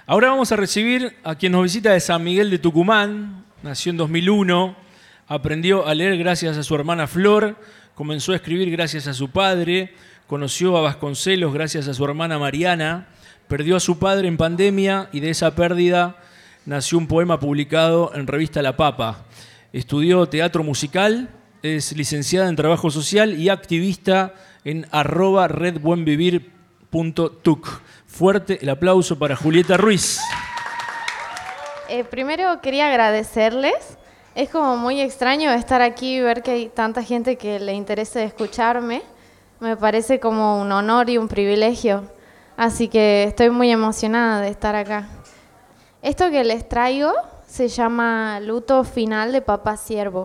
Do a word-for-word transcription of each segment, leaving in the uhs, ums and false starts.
Ahora vamos a recibir a quien nos visita de San Miguel de Tucumán. Nació en dos mil uno, aprendió a leer gracias a su hermana Flor, comenzó a escribir gracias a su padre, conoció a Vasconcelos gracias a su hermana Mariana, perdió a su padre en pandemia y de esa pérdida nació un poema publicado en revista La Papa. Estudió teatro musical, es licenciada en trabajo social y activista en arroba redbuenvivir punto tuc. Fuerte el aplauso para Julieta Ruiz. Eh, primero quería agradecerles. Es como muy extraño estar aquí y ver que hay tanta gente que le interese escucharme. Me parece como un honor y un privilegio. Así que estoy muy emocionada de estar acá. Esto que les traigo se llama Luto Final de Papá Ciervo.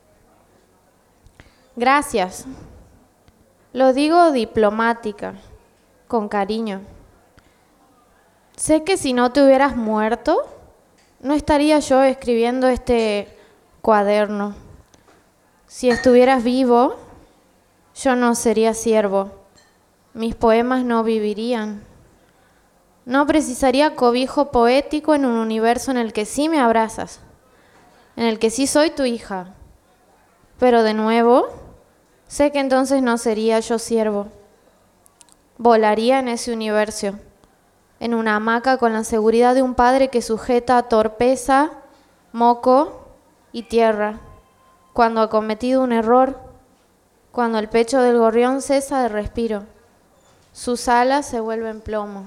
Gracias. Lo digo diplomática, con cariño. Sé que si no te hubieras muerto, no estaría yo escribiendo este cuaderno. Si estuvieras vivo, yo no sería ciervo. Mis poemas no vivirían. No precisaría cobijo poético en un universo en el que sí me abrazas, en el que sí soy tu hija. Pero de nuevo, sé que entonces no sería yo ciervo. Volaría en ese universo, en una hamaca con la seguridad de un padre que sujeta torpeza, moco y tierra, cuando ha cometido un error, cuando el pecho del gorrión cesa de respiro, sus alas se vuelven plomo.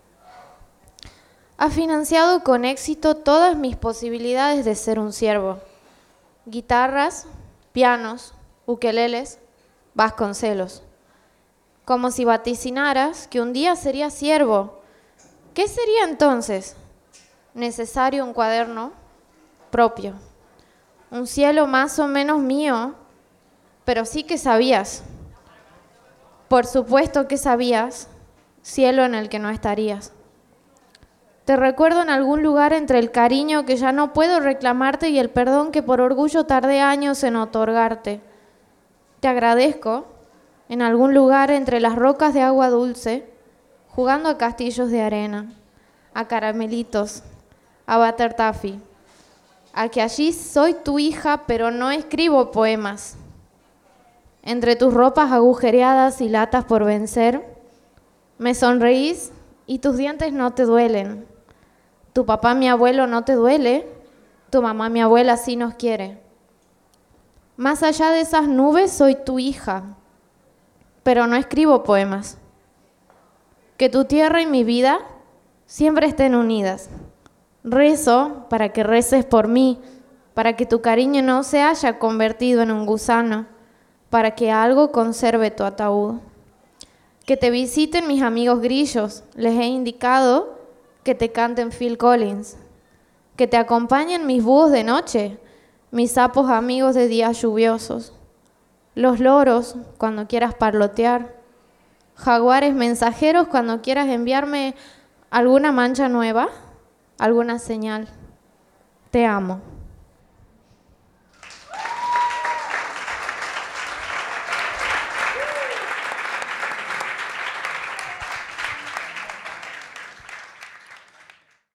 Ha financiado con éxito todas mis posibilidades de ser un ciervo. Guitarras, pianos, ukeleles, Vasconcelos. Como si vaticinaras que un día sería ciervo. ¿Qué sería entonces? Necesario un cuaderno propio. Un cielo más o menos mío, pero sí que sabías. Por supuesto que sabías, cielo en el que no estarías. Te recuerdo en algún lugar entre el cariño que ya no puedo reclamarte y el perdón que por orgullo tardé años en otorgarte. Te agradezco en algún lugar entre las rocas de agua dulce, jugando a castillos de arena, a caramelitos, a butter taffy, a que allí soy tu hija pero no escribo poemas. Entre tus ropas agujereadas y latas por vencer, me sonreís y tus dientes no te duelen. Tu papá, mi abuelo, no te duele, tu mamá, mi abuela, sí nos quiere. Más allá de esas nubes soy tu hija, pero no escribo poemas. Que tu tierra y mi vida siempre estén unidas. Rezo para que reces por mí, para que tu cariño no se haya convertido en un gusano, para que algo conserve tu ataúd. Que te visiten mis amigos grillos, les he indicado que te canten Phil Collins. Que te acompañen mis búhos de noche, mis sapos amigos de días lluviosos. Los loros cuando quieras parlotear. Jaguares mensajeros cuando quieras enviarme alguna mancha nueva, alguna señal. Te amo.